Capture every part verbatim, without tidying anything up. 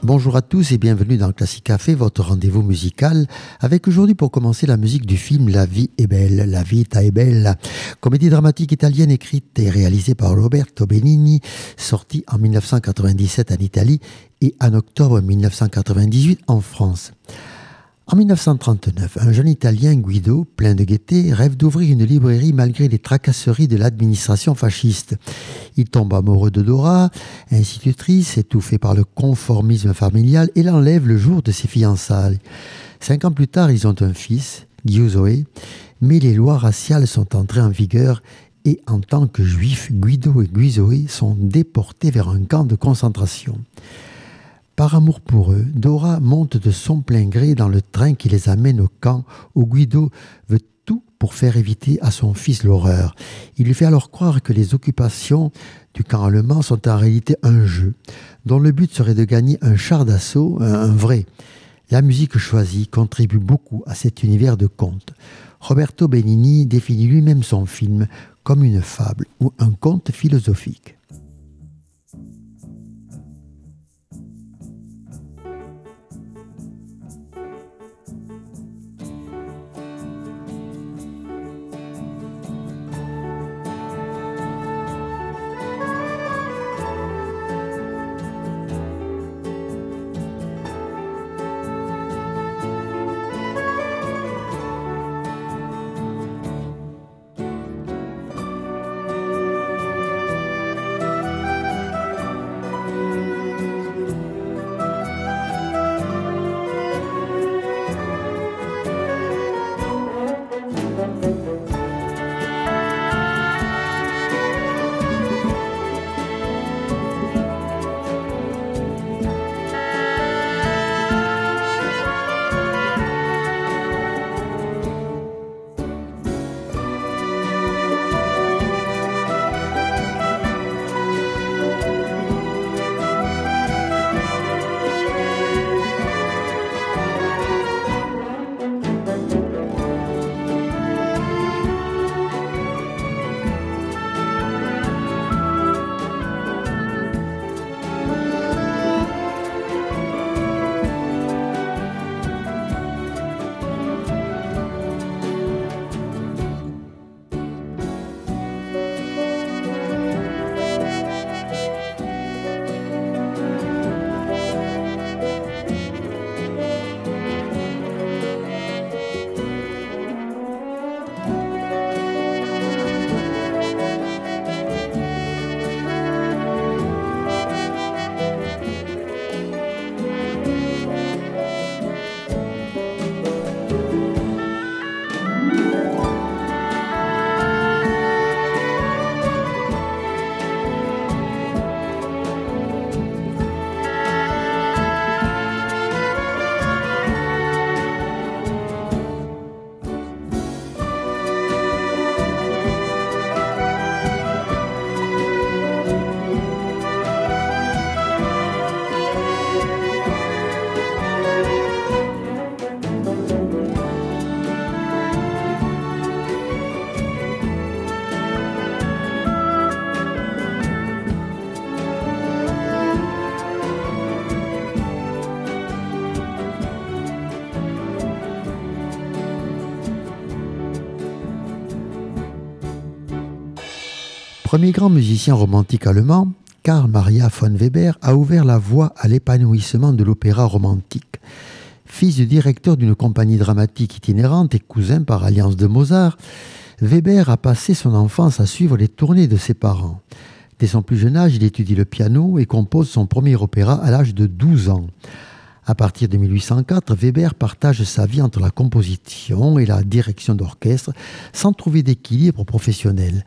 Bonjour à tous et bienvenue dans Classic Café, votre rendez-vous musical, avec aujourd'hui pour commencer la musique du film La vie est belle, La vita è bella, comédie dramatique italienne écrite et réalisée par Roberto Benigni, sortie en dix-neuf cent quatre-vingt-dix-sept en Italie et en octobre dix-neuf cent quatre-vingt-dix-huit en France. En dix-neuf cent trente-neuf, un jeune Italien, Guido, plein de gaieté, rêve d'ouvrir une librairie malgré les tracasseries de l'administration fasciste. Il tombe amoureux de Dora, institutrice, étouffée par le conformisme familial, et l'enlève le jour de ses fiançailles. Cinq ans plus tard, ils ont un fils, Giuseppe, mais les lois raciales sont entrées en vigueur et en tant que juifs, Guido et Giuseppe sont déportés vers un camp de concentration. Par amour pour eux, Dora monte de son plein gré dans le train qui les amène au camp où Guido veut tout pour faire éviter à son fils l'horreur. Il lui fait alors croire que les occupations du camp allemand sont en réalité un jeu, dont le but serait de gagner un char d'assaut, un, un vrai. La musique choisie contribue beaucoup à cet univers de contes. Roberto Benigni définit lui-même son film comme une fable ou un conte philosophique. Premier grand musicien romantique allemand, Karl Maria von Weber a ouvert la voie à l'épanouissement de l'opéra romantique. Fils du directeur d'une compagnie dramatique itinérante et cousin par alliance de Mozart, Weber a passé son enfance à suivre les tournées de ses parents. Dès son plus jeune âge, il étudie le piano et compose son premier opéra à l'âge de douze ans. À partir de mille huit cent quatre, Weber partage sa vie entre la composition et la direction d'orchestre sans trouver d'équilibre professionnel.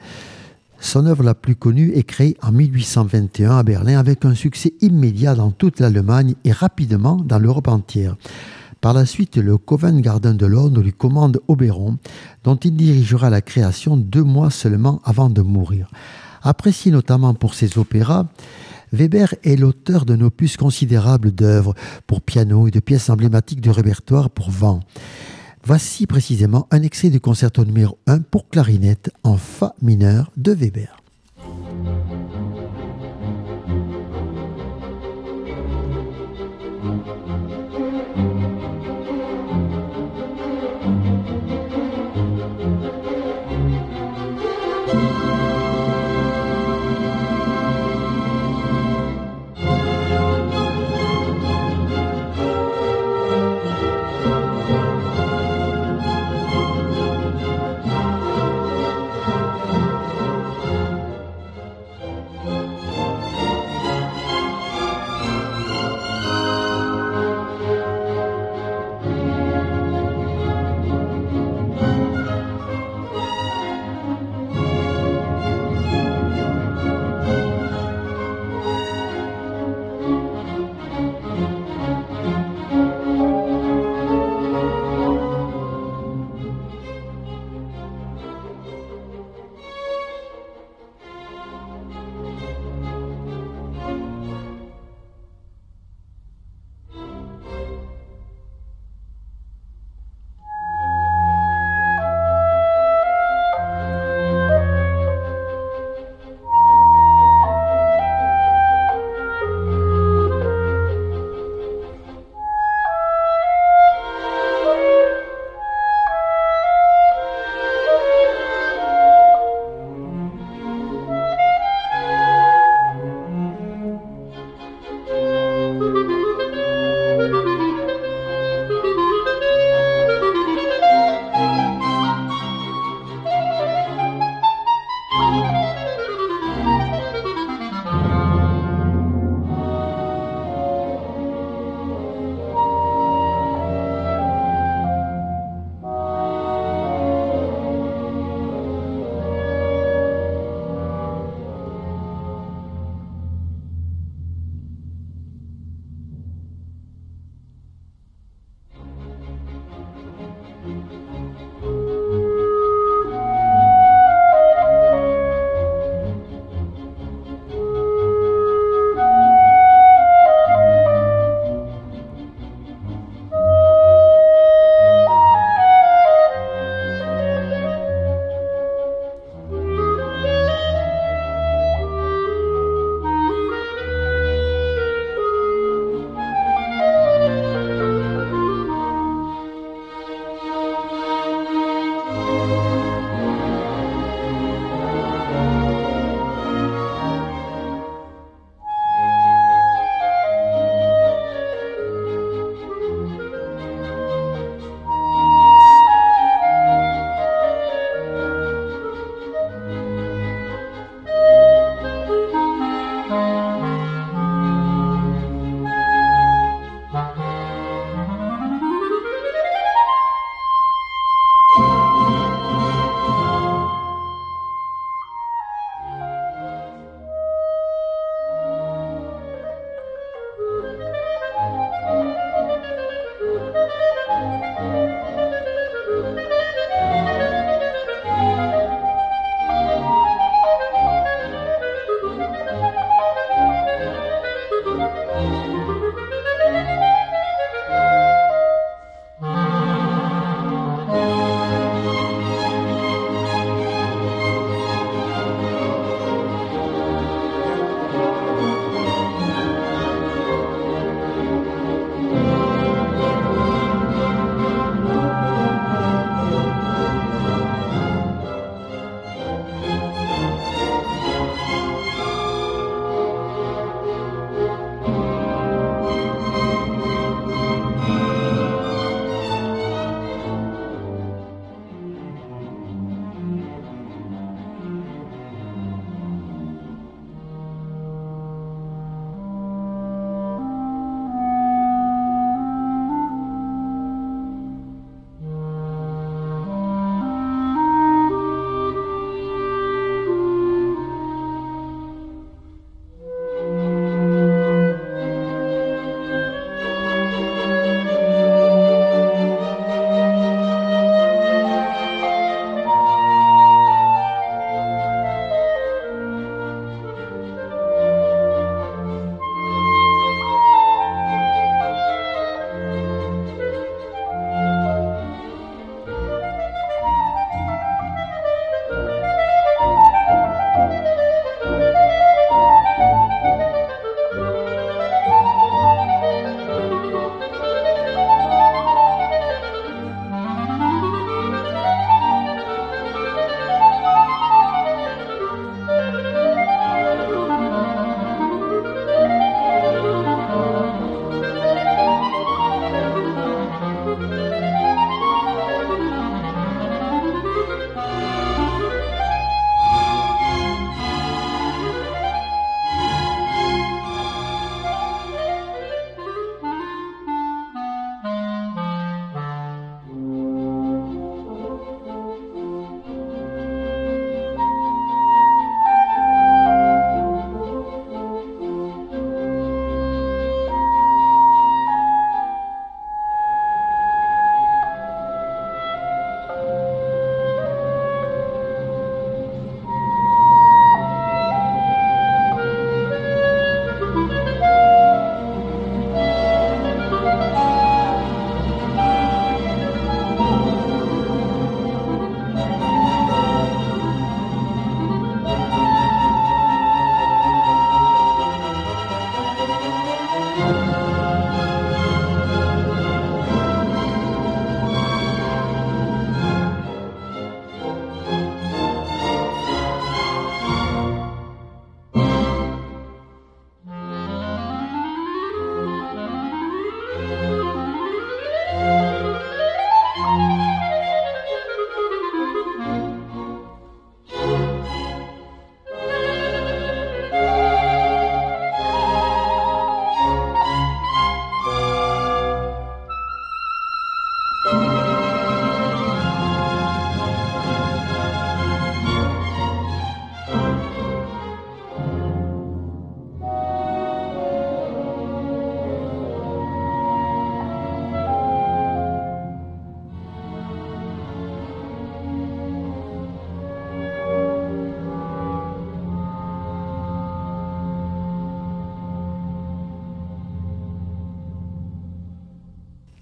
Son œuvre la plus connue est créée en mille huit cent vingt et un à Berlin avec un succès immédiat dans toute l'Allemagne et rapidement dans l'Europe entière. Par la suite, le Covent Garden de Londres lui commande Oberon, dont il dirigera la création deux mois seulement avant de mourir. Apprécié notamment pour ses opéras, Weber est l'auteur d'un opus considérable d'œuvres pour piano et de pièces emblématiques du répertoire pour vent. Voici précisément un extrait du concerto numéro un pour clarinette en fa mineur de Weber.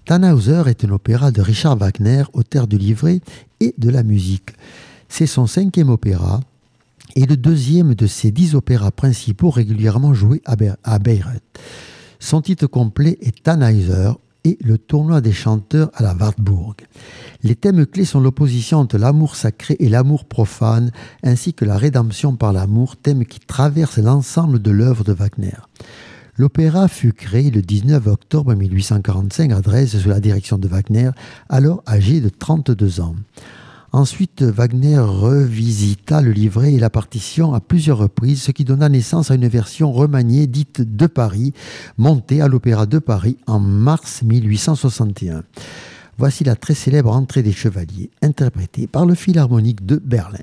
Tannhäuser est un opéra de Richard Wagner, auteur du livret et de la musique. C'est son cinquième opéra et le deuxième de ses dix opéras principaux régulièrement joués à, Be- à Bayreuth. Son titre complet est Tannhäuser et le tournoi des chanteurs à la Wartburg. Les thèmes clés sont l'opposition entre l'amour sacré et l'amour profane, ainsi que la rédemption par l'amour, thème qui traverse l'ensemble de l'œuvre de Wagner. L'opéra fut créé le dix-neuf octobre mille huit cent quarante-cinq à Dresde sous la direction de Wagner, alors âgé de trente-deux ans. Ensuite, Wagner revisita le livret et la partition à plusieurs reprises, ce qui donna naissance à une version remaniée dite de Paris, montée à l'Opéra de Paris en mars mille huit cent soixante et un. Voici la très célèbre Entrée des Chevaliers, interprétée par le Philharmonique de Berlin.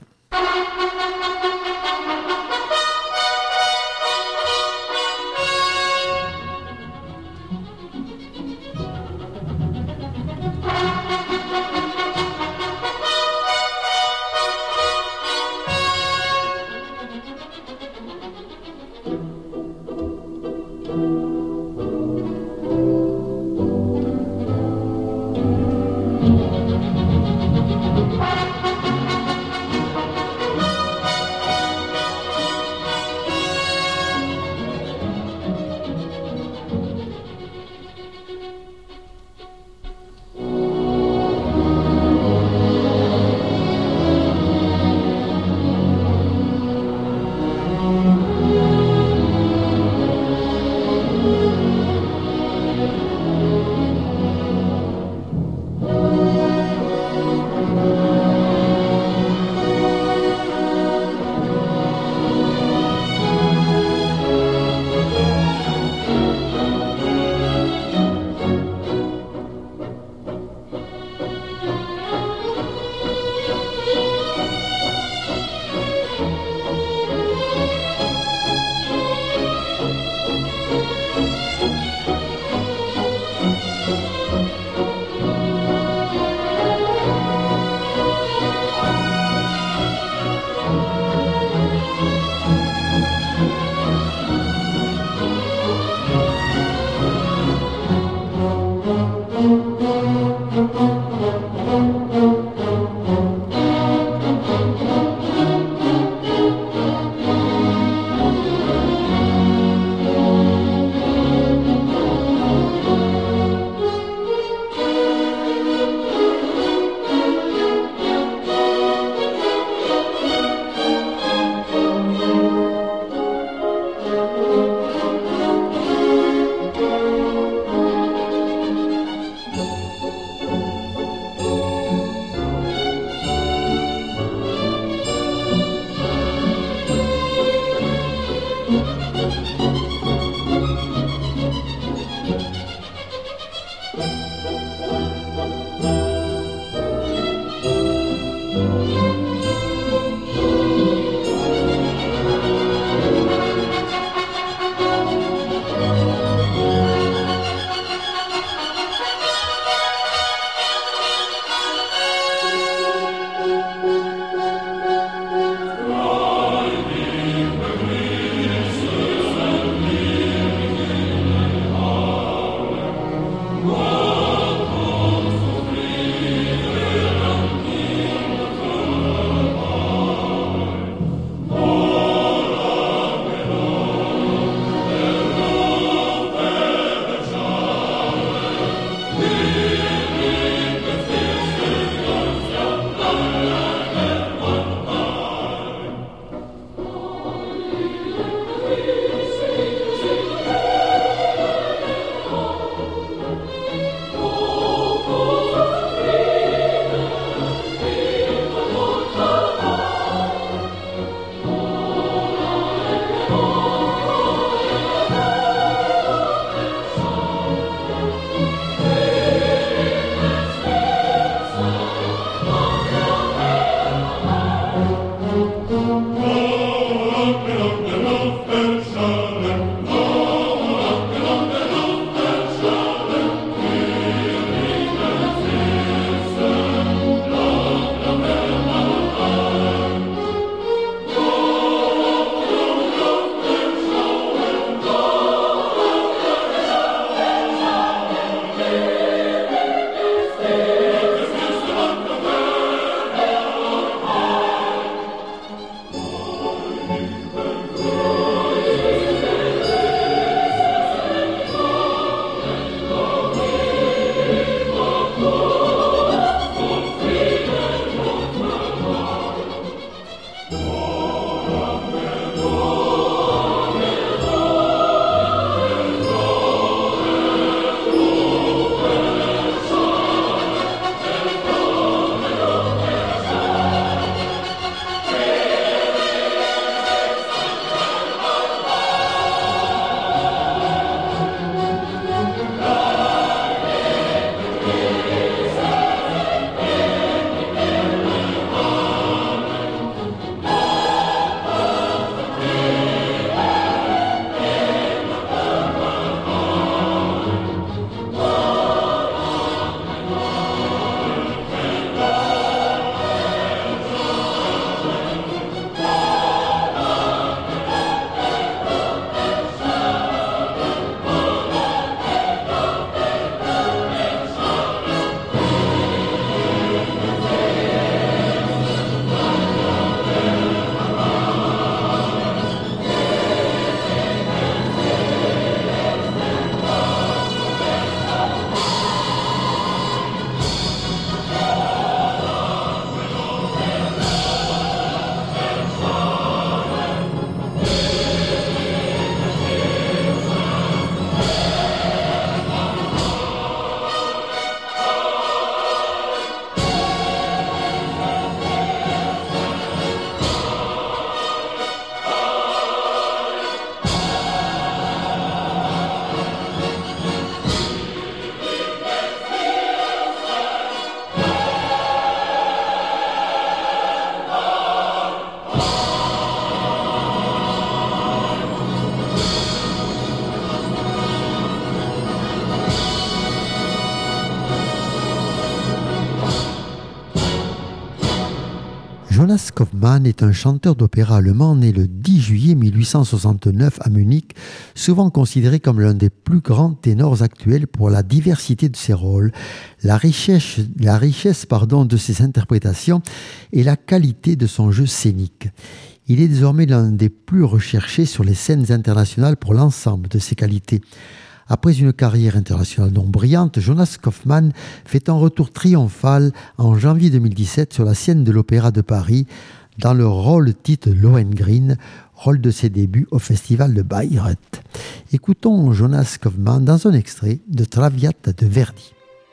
Jonas Kaufmann est un chanteur d'opéra allemand né le dix juillet mille huit cent soixante-neuf à Munich, souvent considéré comme l'un des plus grands ténors actuels pour la diversité de ses rôles, la richesse, la richesse pardon, de ses interprétations et la qualité de son jeu scénique. Il est désormais l'un des plus recherchés sur les scènes internationales pour l'ensemble de ses qualités. Après une carrière internationale non brillante, Jonas Kaufmann fait un retour triomphal en janvier deux mille dix-sept sur la scène de l'Opéra de Paris dans le rôle titre Lohengrin, rôle de ses débuts au Festival de Bayreuth. Écoutons Jonas Kaufmann dans un extrait de Traviata de Verdi.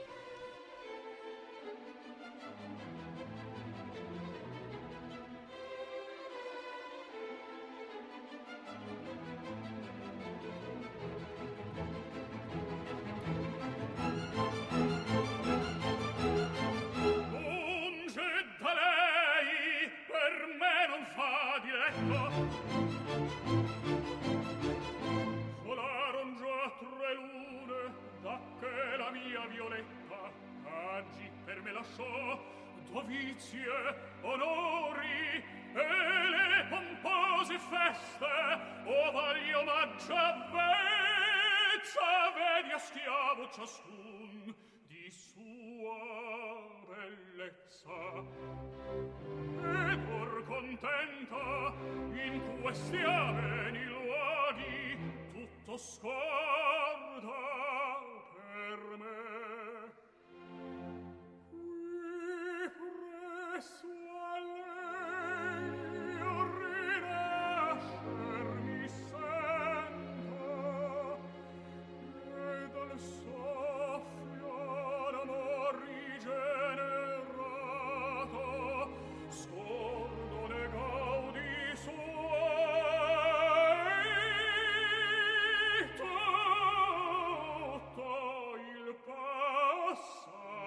Dovizie, onori e le pompose feste, o vagli omaggio avvezza, vedi a schiavo ciascun di sua bellezza. Ed or contenta in questi ameni luoghi tutto scorda per me. Presso a lei io rinascer mi sento, e dal soffio d'amor rigenerato scordo ne gaudi suoi, tutto il passato.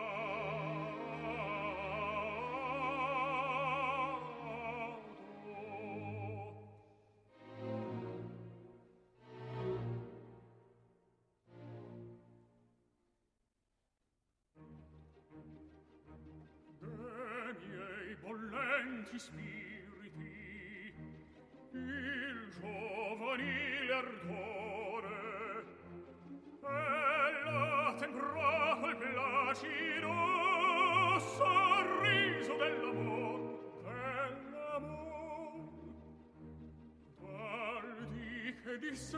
Bollenti spiriti, il giovanile ardore e la temprato il placido sorriso dell'amor, dell'amor. Dal dì che disse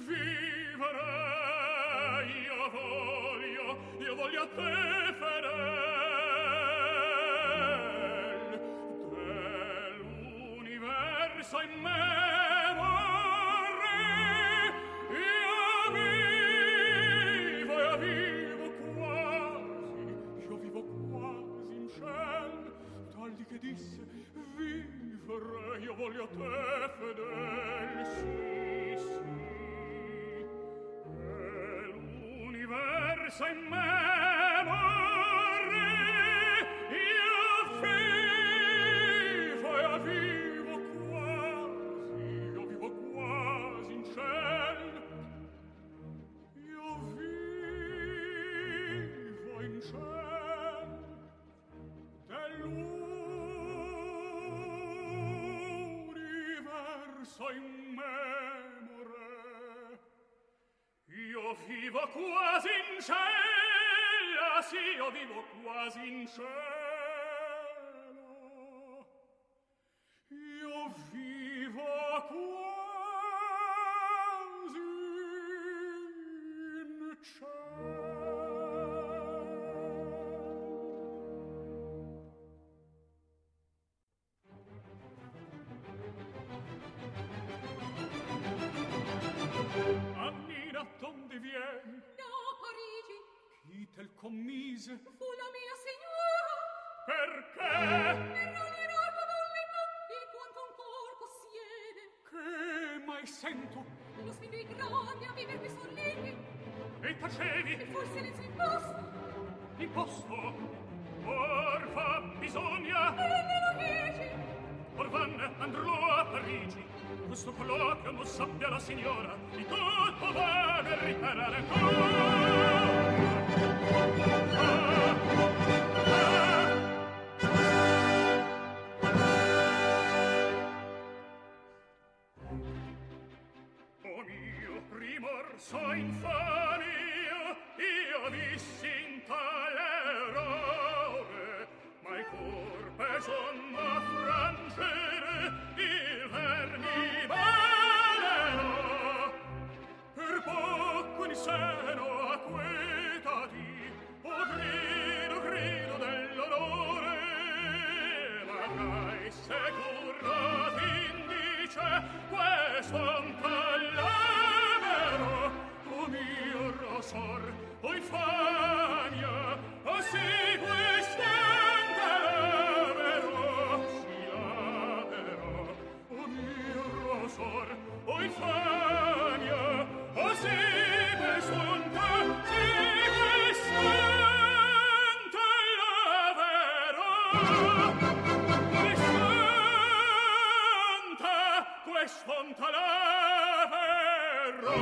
vivere, io voglio, io voglio a te fedele. In me vorrei, io vivo, io vivo quasi, io vivo quasi in ciel, tal di che disse vivere, io voglio a te fedel, sì, sì, e l'universo in me vorrei, io vivo, io vivo in memore, io vivo quasi in cielo, sì, io vivo quasi in cielo, io vivo quasi in cielo. Annina, donde vieni? Da Parigi. Chi tel commise? Fu la mia signora. Perché? Per alienar l'età di quanto un cor possiede. Che mai sento? Lo spirito i grandi a viver che son lì. E tacevi? E forse ne sei posto. Imposto? Or fa bisogna? E ne lo dici? Or vanne andrò a Parigi. Questo colloquio non sappia la signora, di tutto va a riparare ancora. Ah, ah, ah. so infamia, io vissi in tale errore, ma il corpo son a frangere, il vermi balerò, per poco in seno acquetati, o grido, grido dell'onore, magari se currati indice, questo t'allevero, o mio rosor, o infamia, o sì quest'ente lavero, si lavero, o mio rosor, o infamia, o sì quest'ente, sì quest'ente lavero, quest'ente, quest'ente lavero.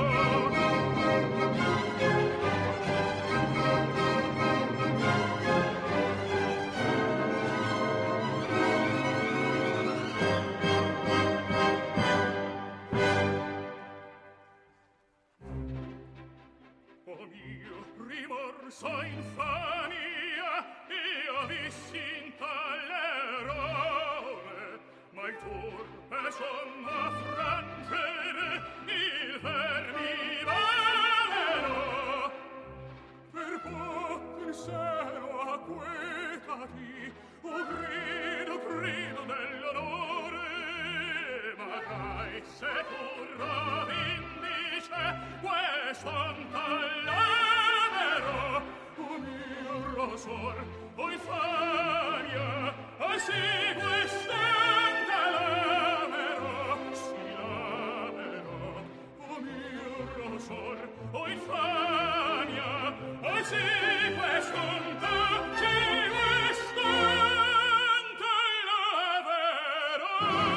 O mio rimorso infamia, io vissi in tale errore, ma il turpe son a frangere, il vermi valero, per poco in seno acquetati, o grido, grido dell'onore, magari se curra vindice, questo t'allevero, o mio rosor, o infamia, o sì quest'ente lavero, si lavero, o mio rosor, o infamia, o sì quest'ente, sì quest'ente lavero,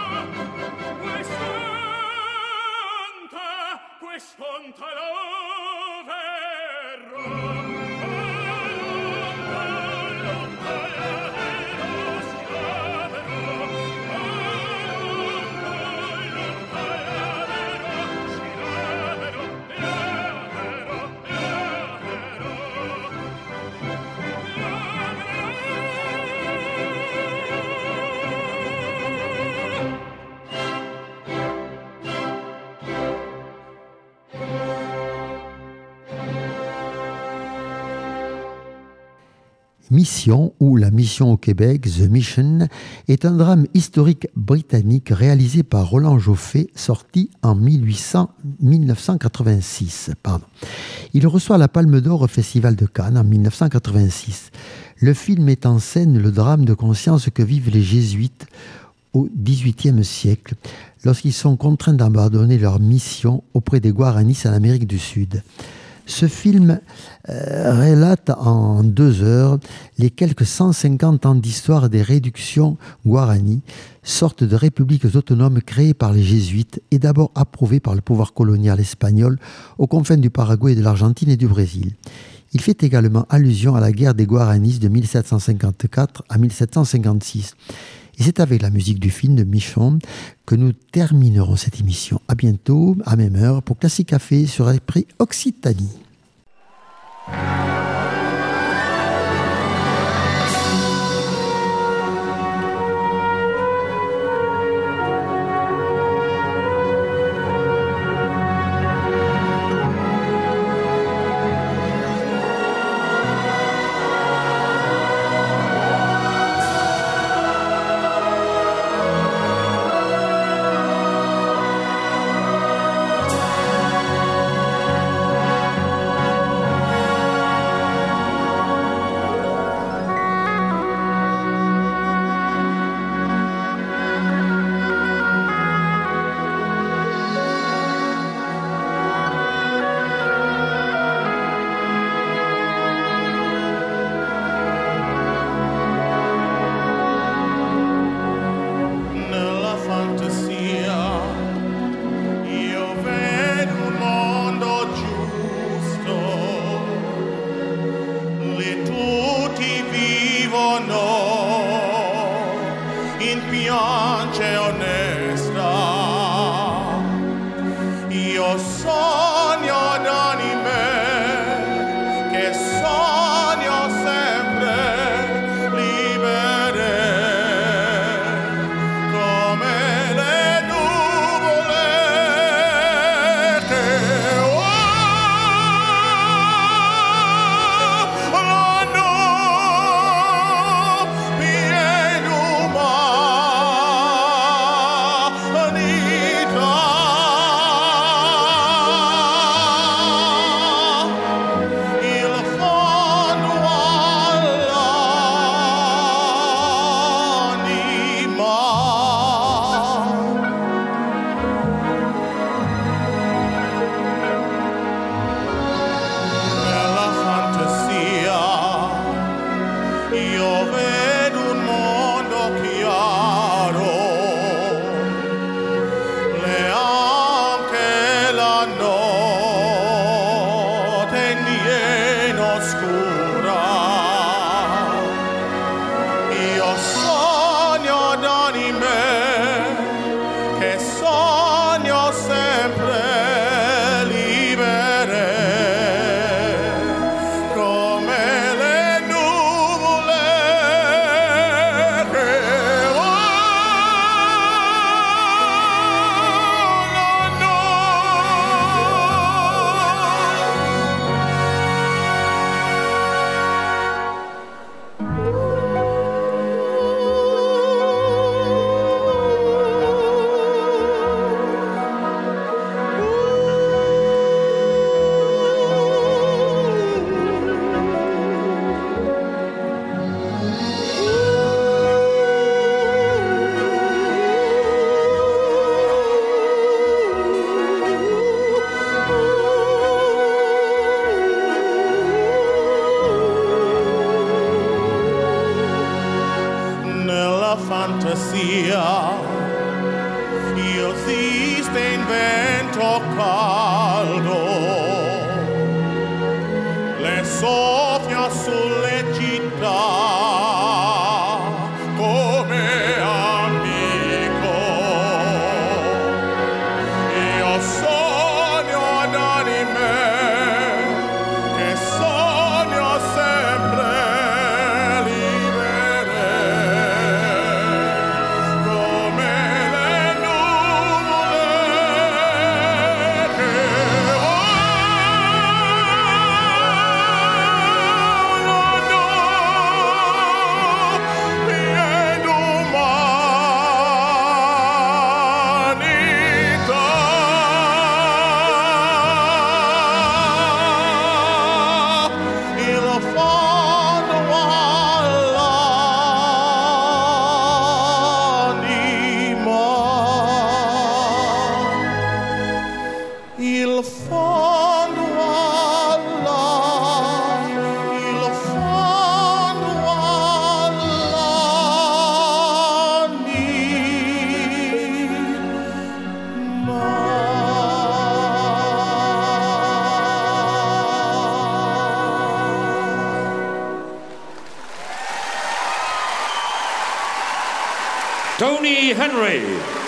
quest'ente, quest'ente lavero. Mission ou La Mission au Québec, The Mission, est un drame historique britannique réalisé par Roland Joffé, sorti en mille neuf cent quatre-vingt-six. Pardon. Il reçoit la Palme d'Or au Festival de Cannes en mille neuf cent quatre-vingt-six. Le film met en scène le drame de conscience que vivent les jésuites au dix-huitième siècle, lorsqu'ils sont contraints d'abandonner leur mission auprès des Guaranis en Amérique du Sud. Ce film euh, relate en deux heures les quelques cent cinquante ans d'histoire des réductions Guarani, sorte de républiques autonomes créées par les jésuites et d'abord approuvées par le pouvoir colonial espagnol aux confins du Paraguay, de l'Argentine et du Brésil. Il fait également allusion à la guerre des Guaranis de mille sept cent cinquante-quatre à mille sept cent cinquante-six. Et c'est avec la musique du film de Mission que nous terminerons cette émission. À bientôt, à même heure, pour Classique Café sur Esprit Occitanie. Thank you. vento caldo le soffia sulle città come amico. Io sogno ad anime che sogno sempre libere come le nuvole che volano in umanità. Il fondo all'anima, il fondo alla, il fondo all'anima. Tony Henry.